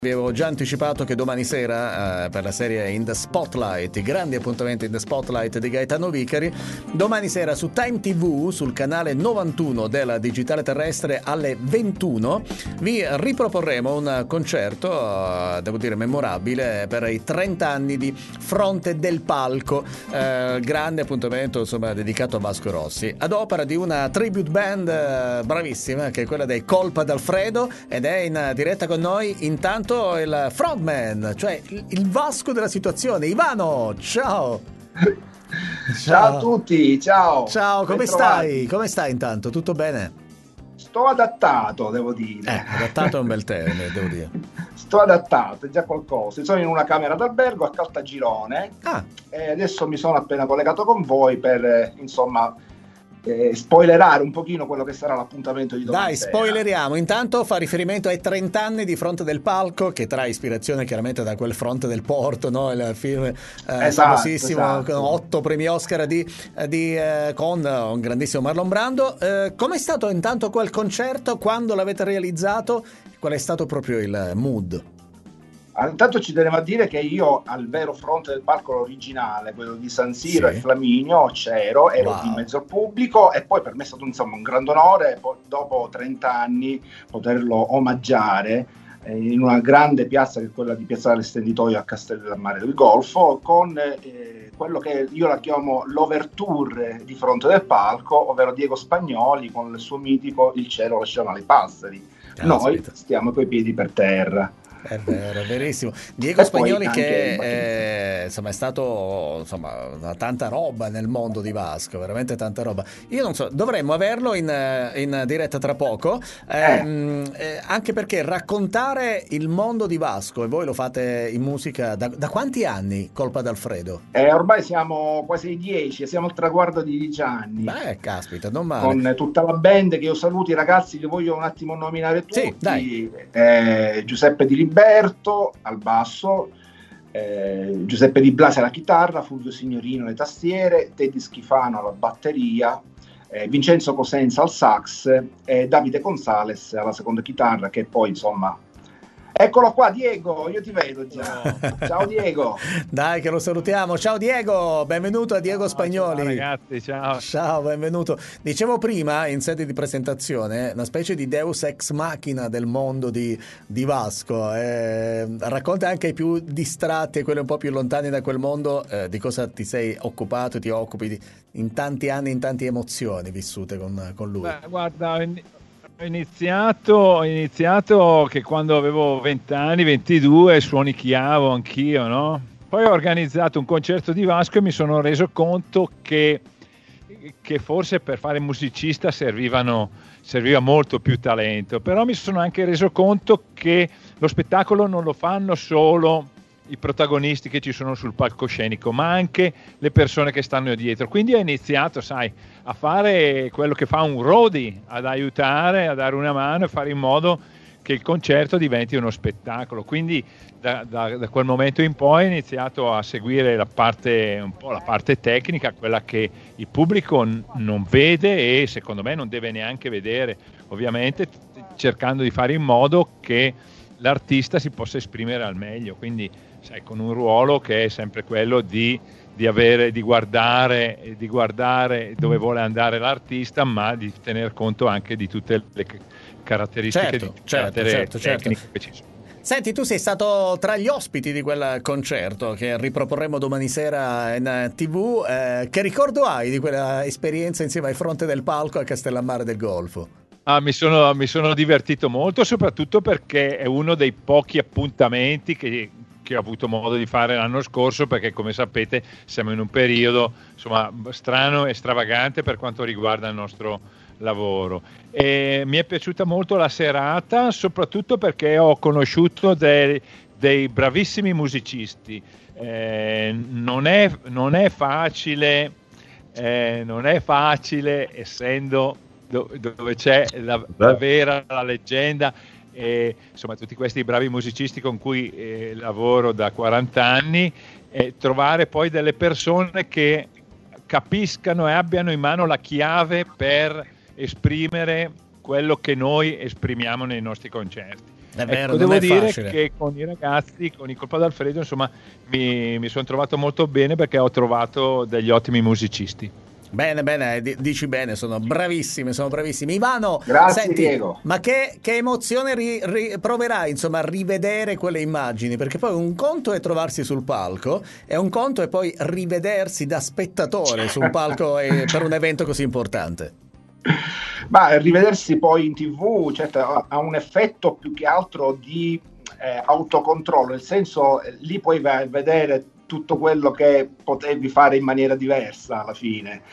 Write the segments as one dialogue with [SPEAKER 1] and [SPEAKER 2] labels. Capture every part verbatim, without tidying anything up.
[SPEAKER 1] Vi avevo già anticipato che domani sera, eh, per la serie In the Spotlight, i grandi appuntamenti In the Spotlight di Gaetano Vicari, domani sera su Time tivù, sul canale novantuno della digitale terrestre alle ventuno, vi riproporremo un concerto, eh, devo dire memorabile, per i trenta anni di Fronte del Palco, eh, grande appuntamento insomma dedicato a Vasco Rossi, ad opera di una tribute band eh, bravissima, che è quella dei Colpa d'Alfredo, ed è in diretta con noi intanto il frontman, cioè il Vasco della situazione, Ivano. Ciao.
[SPEAKER 2] Ciao, ciao a tutti, ciao.
[SPEAKER 1] Ciao, come stai? Come stai intanto? Tutto bene?
[SPEAKER 2] Sto adattato, devo dire.
[SPEAKER 1] Eh, adattato è un bel termine, devo dire.
[SPEAKER 2] Sto adattato, è già qualcosa. Sono in una camera d'albergo a Caltagirone
[SPEAKER 1] ah.
[SPEAKER 2] e adesso mi sono appena collegato con voi per, eh, insomma, Eh, spoilerare un pochino quello che sarà l'appuntamento di domani.
[SPEAKER 1] Dai,
[SPEAKER 2] sera.
[SPEAKER 1] spoileriamo. Intanto fa riferimento ai trenta anni di Fronte del Palco, che trae ispirazione chiaramente da quel Fronte del Porto, no? Il film eh,
[SPEAKER 2] esatto,
[SPEAKER 1] famosissimo,
[SPEAKER 2] esatto.
[SPEAKER 1] con otto premi Oscar di, di, eh, con un grandissimo Marlon Brando. Eh, com'è stato intanto quel concerto? Quando l'avete realizzato? Qual è stato proprio il mood?
[SPEAKER 2] Intanto ci tenevo a dire che io al vero Fronte del Palco originale, quello di San Siro
[SPEAKER 1] sì.
[SPEAKER 2] e Flaminio, c'ero, ero
[SPEAKER 1] wow.
[SPEAKER 2] in mezzo al pubblico, e poi per me è stato insomma un grande onore dopo trenta anni poterlo omaggiare eh, in una grande piazza che è quella di Piazzale Stenditoio a Castello del Mare del Golfo, con eh, quello che io la chiamo l'ouverture di Fronte del Palco, ovvero Diego Spagnoli con il suo mitico Il cielo lasciamo ai passeri.
[SPEAKER 1] Caspita.
[SPEAKER 2] Noi stiamo coi piedi per terra.
[SPEAKER 1] È vero, è verissimo. Diego
[SPEAKER 2] e
[SPEAKER 1] Spagnoli che
[SPEAKER 2] anche...
[SPEAKER 1] è, insomma, è stato insomma tanta roba nel mondo di Vasco, veramente tanta roba. Io non so, dovremmo averlo in, in diretta tra poco, ehm, eh. Eh, anche perché raccontare il mondo di Vasco, e voi lo fate in musica da, da quanti anni, Colpa d'Alfredo?
[SPEAKER 2] Eh, ormai siamo quasi ai dieci, siamo al traguardo di dieci anni.
[SPEAKER 1] Beh, caspita, non male.
[SPEAKER 2] Con tutta la band, che io saluti i ragazzi, li voglio un attimo nominare tutti.
[SPEAKER 1] Sì, dai.
[SPEAKER 2] Eh, Giuseppe Di Liberto al basso, eh, Giuseppe Di Blasi alla chitarra, Fulvio Signorino alle tastiere, Teddy Schifano alla batteria, eh, Vincenzo Cosenza al sax e eh, Davide Gonzales alla seconda chitarra, che poi insomma... Eccolo qua, Diego, io ti vedo già. Ciao Diego.
[SPEAKER 1] Dai che lo salutiamo. Ciao Diego, benvenuto a Diego
[SPEAKER 3] Ciao,
[SPEAKER 1] Spagnoli.
[SPEAKER 3] ciao ragazzi, ciao.
[SPEAKER 1] Ciao, benvenuto. Dicevo prima in sede di presentazione, una specie di Deus ex machina del mondo di, di Vasco. Eh, racconta anche ai più distratti e quelli un po' più lontani da quel mondo eh, di cosa ti sei occupato, ti occupi di, in tanti anni, in tante emozioni vissute con, con lui.
[SPEAKER 3] Beh, guarda, Ho iniziato, ho iniziato che quando avevo venti anni, ventidue, suonicchiavo anch'io, no? Poi ho organizzato un concerto di Vasco e mi sono reso conto che, che forse per fare musicista servivano, serviva molto più talento, però mi sono anche reso conto che lo spettacolo non lo fanno solo i protagonisti che ci sono sul palcoscenico, ma anche le persone che stanno dietro. Quindi ho iniziato, sai, a fare quello che fa un roadie, ad aiutare, a dare una mano e fare in modo che il concerto diventi uno spettacolo. Quindi da, da, da quel momento in poi ho iniziato a seguire la parte, un po' la parte tecnica, quella che il pubblico n- non vede e secondo me non deve neanche vedere, ovviamente cercando di fare in modo che l'artista si possa esprimere al meglio, quindi sai, con un ruolo che è sempre quello di, di avere, di guardare, di guardare dove vuole andare l'artista, ma di tener conto anche di tutte le caratteristiche
[SPEAKER 1] certo,
[SPEAKER 3] di
[SPEAKER 1] certo,
[SPEAKER 3] carattere
[SPEAKER 1] certo,
[SPEAKER 3] tecniche
[SPEAKER 1] certo.
[SPEAKER 3] che ci sono.
[SPEAKER 1] Senti, tu sei stato tra gli ospiti di quel concerto che riproporremo domani sera in tivù. Eh, che ricordo hai di quella esperienza insieme ai Fronte del Palco a Castellammare del Golfo?
[SPEAKER 3] Ah, mi sono, mi sono divertito molto, soprattutto perché è uno dei pochi appuntamenti che, che ho avuto modo di fare l'anno scorso, perché come sapete siamo in un periodo insomma strano e stravagante per quanto riguarda il nostro lavoro. E mi è piaciuta molto la serata, soprattutto perché ho conosciuto dei, dei bravissimi musicisti. Eh, non è, non è facile, eh, non è facile essendo dove c'è la, la vera, la leggenda, e insomma tutti questi bravi musicisti con cui eh, lavoro da quaranta anni, e trovare poi delle persone che capiscano e abbiano in mano la chiave per esprimere quello che noi esprimiamo nei nostri concerti.
[SPEAKER 1] È vero,
[SPEAKER 3] ecco, devo dire
[SPEAKER 1] facile.
[SPEAKER 3] che con i ragazzi, con i Colpa d'Alfredo, insomma, mi, mi sono trovato molto bene perché ho trovato degli ottimi musicisti.
[SPEAKER 1] Bene, bene, dici bene, sono bravissimi, sono bravissimi. Ivano,
[SPEAKER 2] grazie
[SPEAKER 1] senti,
[SPEAKER 2] Diego.
[SPEAKER 1] Ma che, che emozione ri, ri, proverai, insomma, a rivedere quelle immagini? Perché poi un conto è trovarsi sul palco e un conto è poi rivedersi da spettatore sul palco per un evento così importante.
[SPEAKER 2] Ma rivedersi poi in tivù, certo, ha un effetto più che altro di eh, autocontrollo, nel senso lì puoi vedere tutto quello che potevi fare in maniera diversa alla fine,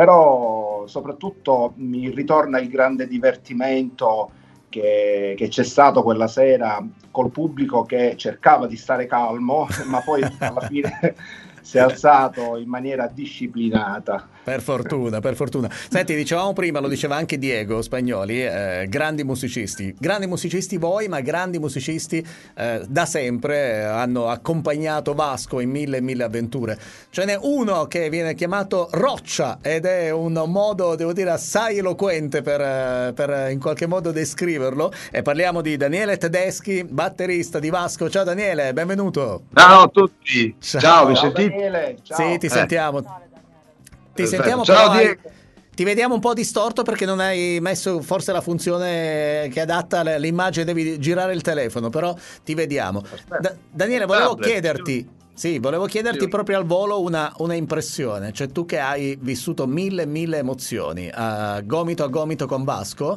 [SPEAKER 2] però soprattutto mi ritorna il grande divertimento che, che c'è stato quella sera col pubblico che cercava di stare calmo, ma poi alla fine si è alzato in maniera disciplinata.
[SPEAKER 1] Per fortuna, per fortuna. Senti, dicevamo prima, lo diceva anche Diego Spagnoli, eh, grandi musicisti. Grandi musicisti voi, ma grandi musicisti eh, da sempre eh, hanno accompagnato Vasco in mille e mille avventure. Ce n'è uno che viene chiamato Roccia ed è un modo, devo dire, assai eloquente per, per in qualche modo descriverlo. E parliamo di Daniele Tedeschi, batterista di Vasco. Ciao Daniele, benvenuto.
[SPEAKER 4] Ciao a tutti.
[SPEAKER 1] Ciao,
[SPEAKER 4] ciao mi
[SPEAKER 2] ciao
[SPEAKER 4] sentite?
[SPEAKER 2] Daniele, ciao.
[SPEAKER 1] Sì, ti
[SPEAKER 4] Eh.
[SPEAKER 1] sentiamo. Ti
[SPEAKER 4] Perfetto.
[SPEAKER 1] sentiamo,
[SPEAKER 4] Ciao,
[SPEAKER 1] però hai-
[SPEAKER 4] Diego.
[SPEAKER 1] ti vediamo un po' distorto perché non hai messo forse la funzione che adatta all'immagine, devi girare il telefono, però ti vediamo. Da- Daniele, volevo
[SPEAKER 4] Tablet.
[SPEAKER 1] chiederti, sì, volevo chiederti
[SPEAKER 4] Sì.
[SPEAKER 1] proprio al volo una, una impressione, cioè tu che hai vissuto mille mille emozioni, a gomito a gomito con Vasco,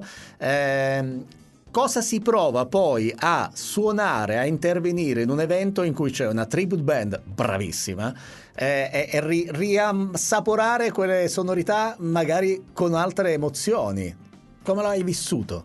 [SPEAKER 1] ehm, cosa si prova poi a suonare, a intervenire in un evento in cui c'è una tribute band bravissima eh, e, e ri, riassaporare quelle sonorità magari con altre emozioni? Come l'hai vissuto?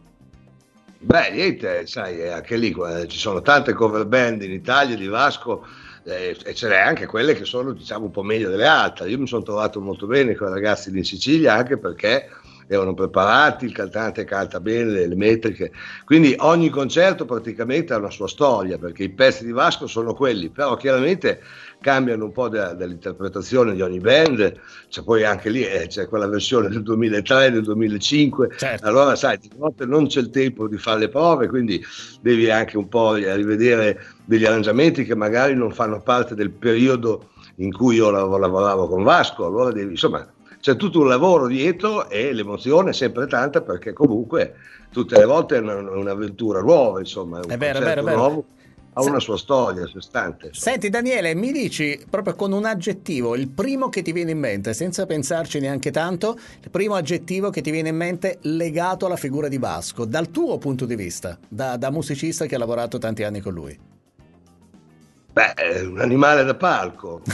[SPEAKER 4] Beh, niente, sai, anche lì eh, ci sono tante cover band in Italia di Vasco eh, e ce n'è anche quelle che sono, diciamo, un po' meglio delle altre. Io mi sono trovato molto bene con i ragazzi di Sicilia, anche perché erano preparati, il cantante canta bene le, le metriche, quindi ogni concerto praticamente ha una sua storia, perché i pezzi di Vasco sono quelli, però chiaramente cambiano un po' da, dall'interpretazione di ogni band. C'è poi anche lì eh, c'è quella versione del duemilatré, del duemilacinque,
[SPEAKER 1] Certo.
[SPEAKER 4] allora sai, di volte non c'è il tempo di fare le prove, quindi devi anche un po' rivedere degli arrangiamenti che magari non fanno parte del periodo in cui io lav- lavoravo con Vasco, allora devi, insomma, c'è tutto un lavoro dietro e l'emozione è sempre tanta, perché comunque tutte le volte è una- un'avventura nuova, insomma, è un
[SPEAKER 1] È vero, è
[SPEAKER 4] concerto
[SPEAKER 1] vero, è vero.
[SPEAKER 4] nuovo, ha
[SPEAKER 1] Sa-
[SPEAKER 4] una sua storia a sé stante. insomma.
[SPEAKER 1] Senti Daniele, mi dici proprio con un aggettivo, il primo che ti viene in mente, senza pensarci neanche tanto, il primo aggettivo che ti viene in mente legato alla figura di Vasco, dal tuo punto di vista, da, da musicista che ha lavorato tanti anni con lui.
[SPEAKER 4] Beh, è un animale da palco.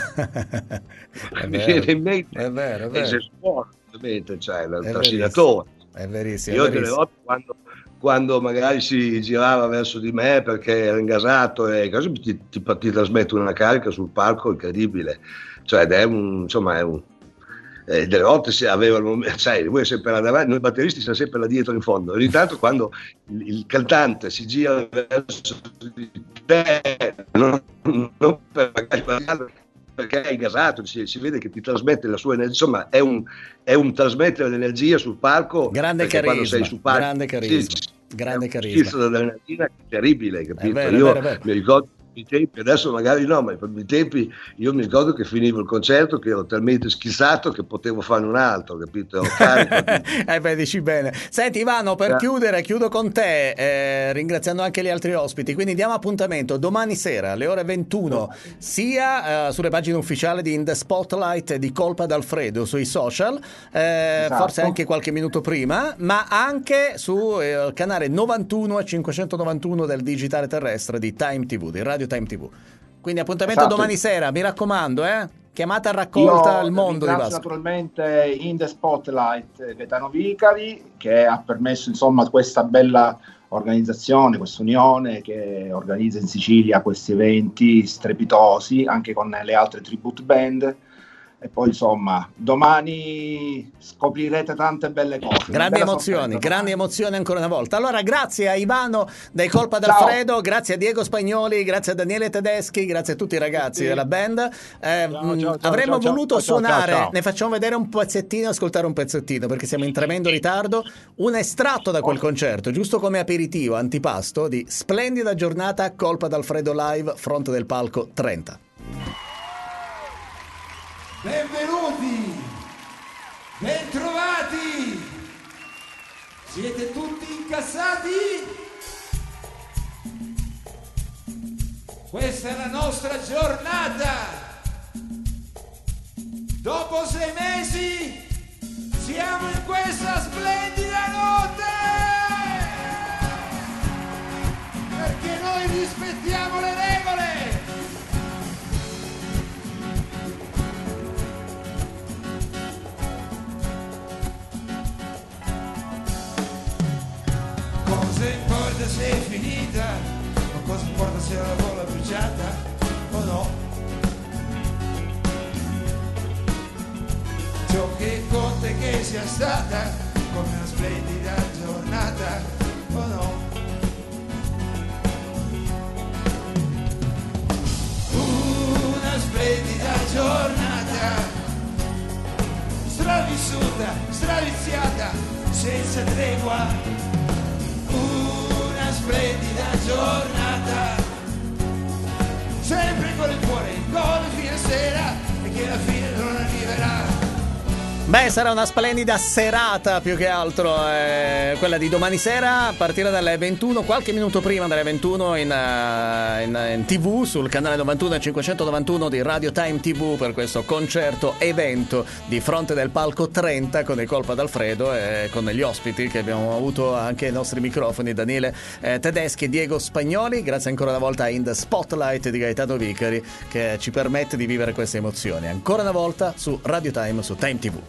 [SPEAKER 1] È
[SPEAKER 4] Mi
[SPEAKER 1] vero,
[SPEAKER 4] viene in mente
[SPEAKER 1] è vero, è
[SPEAKER 4] il
[SPEAKER 1] vero.
[SPEAKER 4] sessuolo, ovviamente, cioè il
[SPEAKER 1] È
[SPEAKER 4] trascinatore.
[SPEAKER 1] È verissimo, è
[SPEAKER 4] Io delle
[SPEAKER 1] verissimo.
[SPEAKER 4] volte quando, quando magari si girava verso di me perché era ingasato e così ti, ti, ti trasmette una carica sul palco incredibile, cioè ed è un, insomma è un eh, delle volte si aveva il momento, sai, lui è sempre là davanti, noi batteristi siamo sempre là dietro in fondo, ogni tanto quando il, il cantante si gira verso di te, non, non per magari guardarlo, perché è ingasato, si, si vede che ti trasmette la sua energia, insomma è un, è un trasmettere l'energia sul palco,
[SPEAKER 1] Grande
[SPEAKER 4] perché quando
[SPEAKER 1] carisma,
[SPEAKER 4] sei sul palco,
[SPEAKER 1] grande carisma,
[SPEAKER 4] sì,
[SPEAKER 1] grande
[SPEAKER 4] è un
[SPEAKER 1] carisma.
[SPEAKER 4] schizzo dell'adrenalina terribile, capito?
[SPEAKER 1] È vero, è
[SPEAKER 4] Io
[SPEAKER 1] vero, è vero.
[SPEAKER 4] mi ricordo i tempi, adesso magari no, ma per i tempi io mi ricordo che finivo il concerto che ero talmente schizzato che potevo fare un altro, capito? Ero carico di-
[SPEAKER 1] Eh beh, dici bene. Senti Ivano, per
[SPEAKER 4] Eh.
[SPEAKER 1] chiudere, chiudo con te, eh, ringraziando anche gli altri ospiti. Quindi diamo appuntamento domani sera alle ore ventuno, sia eh, sulle pagine ufficiali di In The Spotlight e di Colpa d'Alfredo sui social, eh,
[SPEAKER 2] Esatto.
[SPEAKER 1] forse anche qualche minuto prima, ma anche sul eh, canale novantuno e cinquecentonovantuno del digitale terrestre di Time tivù, di Radio Time tivù. Quindi appuntamento
[SPEAKER 2] Esatto.
[SPEAKER 1] domani sera, mi raccomando, eh? Chiamata a raccolta
[SPEAKER 2] Io
[SPEAKER 1] al mondo di
[SPEAKER 2] ringrazio
[SPEAKER 1] Vasco.
[SPEAKER 2] naturalmente In The Spotlight Gaetano Vicari, che ha permesso insomma questa bella organizzazione, questa unione che organizza in Sicilia questi eventi strepitosi anche con le altre tribute band. e poi insomma domani scoprirete tante belle cose.
[SPEAKER 1] Grandi emozioni, grandi emozioni ancora una volta. Allora grazie a Ivano dei Colpa d'Alfredo, grazie a Diego Spagnoli, grazie a Daniele Tedeschi, grazie a tutti i ragazzi della band. Eh, ciao, ciao, ciao, avremmo ciao, voluto ciao, suonare, ciao, ciao. Ne facciamo vedere un pezzettino, ascoltare un pezzettino perché siamo in tremendo ritardo, un estratto da quel concerto, giusto come aperitivo, antipasto di Splendida giornata Colpa d'Alfredo live, fronte del palco trenta.
[SPEAKER 5] Benvenuti, bentrovati, siete tutti incassati? Questa è la nostra giornata, dopo sei mesi siamo in questa splendida notte, perché noi rispettiamo le regole. Cosa importa se è finita, ma cosa importa se la gola bruciata o no? Ciò che conta è che sia stata come una splendida giornata o no? Una splendida giornata, stravissuta, straviziata, senza tregua. Una splendida giornata, sempre con il cuore in gola fino a sera, e che la fine non arriverà.
[SPEAKER 1] Beh, sarà una splendida serata più che altro, eh, quella di domani sera a partire dalle ventuno, qualche minuto prima dalle ventuno in, uh, in, in tivù sul canale novantuno e cinquecentonovantuno di Radio Time tivù per questo concerto evento di fronte del palco trenta con i Colpa d'Alfredo e con gli ospiti che abbiamo avuto anche ai nostri microfoni, Daniele eh, Tedeschi e Diego Spagnoli. Grazie ancora una volta a In The Spotlight di Gaetano Vicari che ci permette di vivere queste emozioni ancora una volta su Radio Time, su Time tivù.